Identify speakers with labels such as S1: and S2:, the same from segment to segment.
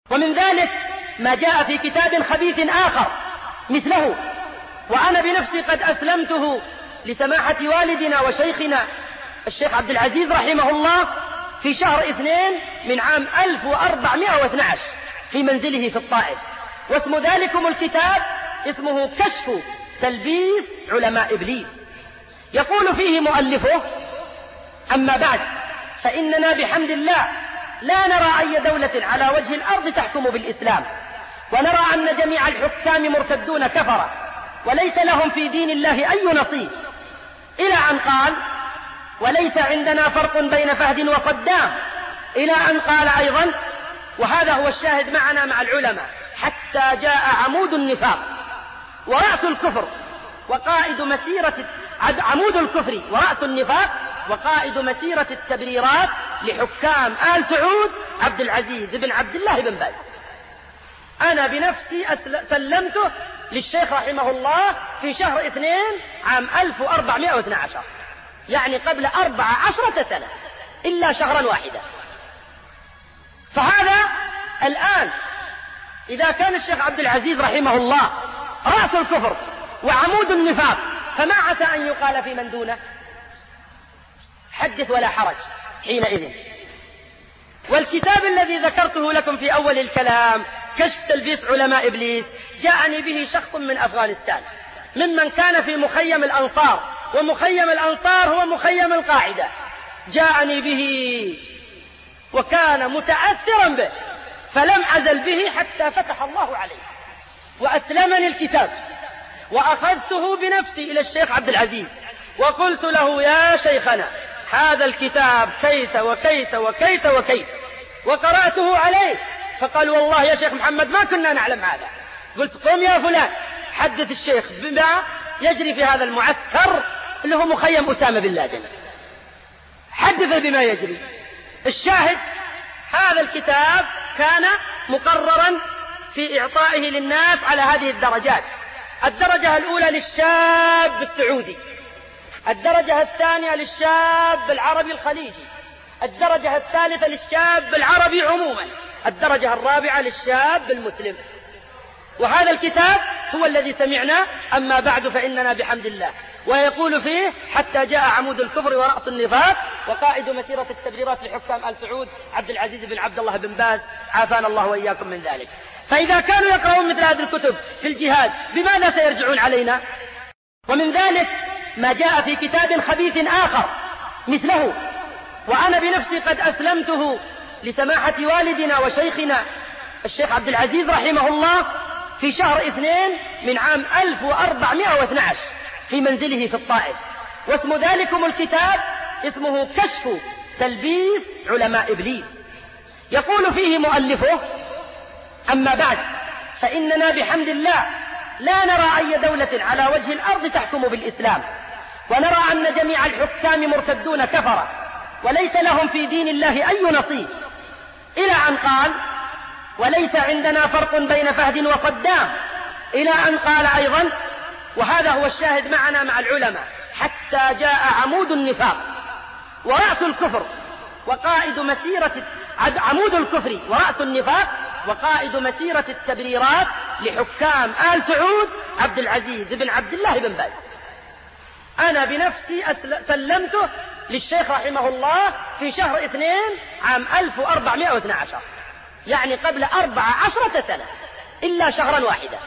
S1: ومن ذلك ما جاء في كتاب خبيث آخر مثله، وأنا بنفسي قد أسلمته لسماحة والدنا وشيخنا الشيخ عبد العزيز رحمه الله في شهر 2 من عام 1412 في منزله في الطائف. واسم ذلكم الكتاب اسمه كشف تلبيس علماء إبليس. يقول فيه مؤلفه: أما بعد، فإننا بحمد الله لا نرى أي دولة على وجه الأرض تحكم بالإسلام، ونرى أن جميع الحكام مرتدون كفرة وليس لهم في دين الله أي نصيب، إلى أن قال: وليس عندنا فرق بين فهد وصدام، إلى أن قال أيضا، وهذا هو الشاهد معنا مع العلماء: حتى جاء عمود النفاق ورأس الكفر وقائد مسيرة عمود الكفر ورأس النفاق وقائد مسيرة التبريرات لحكام آل سعود عبد العزيز بن عبد الله بن باز. أنا بنفسي سلمته للشيخ رحمه الله في شهر 2 عام 1412، يعني قبل 14 سنة إلا شهرا واحدا. فهذا الآن إذا كان الشيخ عبد العزيز رحمه الله رأس الكفر وعمود النفاق، فما عسى أن يقال في من دونه؟ حدث ولا حرج حينئذ. والكتاب الذي ذكرته لكم في أول الكلام كشف تلبيس علماء إبليس جاءني به شخص من أفغانستان ممن كان في مخيم الأنصار، ومخيم الأنصار هو مخيم القاعدة. جاءني به وكان متأثرا به، فلم أزل به حتى فتح الله عليه وأسلمني الكتاب، وأخذته بنفسي إلى الشيخ عبد العزيز وقلت له: يا شيخنا، هذا الكتاب كيت وكيت وكيت وكيت، وقرأته عليه. فقال: والله يا شيخ محمد ما كنا نعلم هذا. قلت: قم يا فلان، حدث الشيخ بما يجري في هذا المعسكر اللي هو مخيم أسامة بن لادن، حدث بما يجري. الشاهد: هذا الكتاب كان مقررا في إعطائه للناس على هذه الدرجات: الدرجة الأولى للشاب السعودي، الدرجة الثانية للشاب العربي الخليجي، الدرجة الثالثة للشاب العربي عموما، الدرجة الرابعة للشاب المسلم. وهذا الكتاب هو الذي سمعنا. أما بعد، فإننا بحمد الله. ويقول فيه: حتى جاء عمود الكفر ورأس النفاق وقائد مسيرة التبريرات لحكام آل سعود عبد العزيز بن عبد الله بن باز، عافانا الله وإياكم من ذلك. فإذا كانوا يقرؤون مثل هذه الكتب في الجهاد، بماذا سيرجعون علينا؟ ومن ذلك ما جاء في كتاب خبيث آخر مثله، وأنا بنفسي قد أسلمته لسماحة والدنا وشيخنا الشيخ عبد العزيز رحمه الله في شهر 2 من عام 1412 في منزله في الطائف. واسم ذلكم الكتاب اسمه كشف تلبيس علماء إبليس. يقول فيه مؤلفه: أما بعد، فإننا بحمد الله لا نرى أي دولة على وجه الأرض تحكم بالإسلام، ونرى أن جميع الحكام مرتدون كفرة وليس لهم في دين الله أي نصيب، إلى أن قال: وليس عندنا فرق بين فهد وصدام، إلى أن قال أيضا، وهذا هو الشاهد معنا مع العلماء: حتى جاء عمود النفاق ورأس الكفر وقائد مسيرة عمود الكفر ورأس النفاق وقائد مسيرة التبريرات لحكام آل سعود عبد العزيز بن عبد الله بن باز. أنا بنفسي سلمته للشيخ رحمه الله في شهر 2 عام 1412، يعني قبل 14 سنة إلا شهرا واحدا.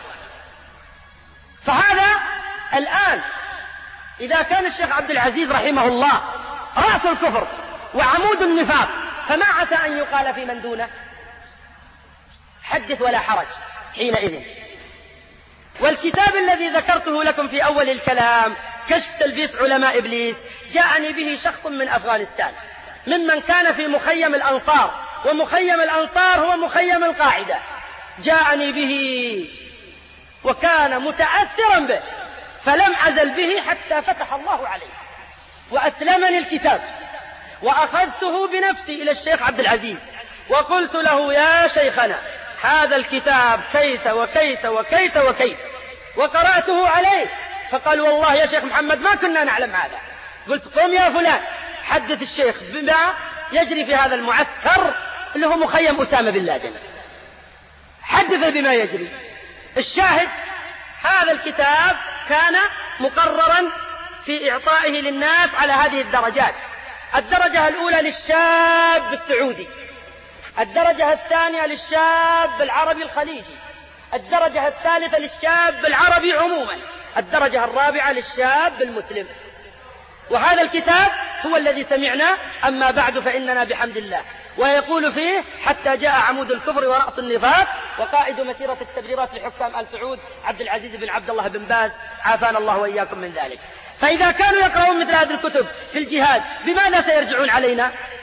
S1: فهذا الآن إذا كان الشيخ عبد العزيز رحمه الله رأس الكفر وعمود النفاق، فما عسى أن يقال في من دونه؟ حدث ولا حرج حينئذ. والكتاب الذي ذكرته لكم في أول الكلام كشف تلبيس علماء إبليس جاءني به شخص من أفغانستان ممن كان في مخيم الأنصار، ومخيم الأنصار هو مخيم القاعدة. جاءني به وكان متأثرا به، فلم أزل به حتى فتح الله عليه وأسلمني الكتاب، وأخذته بنفسي إلى الشيخ عبد العزيز وقلت له: يا شيخنا، هذا الكتاب كيت وكيت وكيت وكيت، وقرأته عليه. فقال: والله يا شيخ محمد ما كنا نعلم هذا. قلت: قم يا فلان، حدث الشيخ بما يجري في هذا المعسكر اللي هو مخيم أسامة بن لادن، يحدث بما يجري. الشاهد هذا الكتاب كان مقررا في إعطائه للناس على هذه الدرجات. الدرجة الأولى للشاب السعودي، الدرجة الثانية للشاب العربي الخليجي، الدرجة الثالثة للشاب العربي عموما، الدرجة الرابعة للشاب المسلم. وهذا الكتاب هو الذي سمعنا. أما بعد فإننا بحمد الله. ويقول فيه: حتى جاء عمود الكفر ورأس النفاق وقائد مسيرة التبريرات لحكام آل سعود عبد العزيز بن عبد الله بن باز، عافانا الله وإياكم من ذلك. فإذا كانوا يقرؤون مثل هذه الكتب في الجهاد، بماذا سيرجعون علينا؟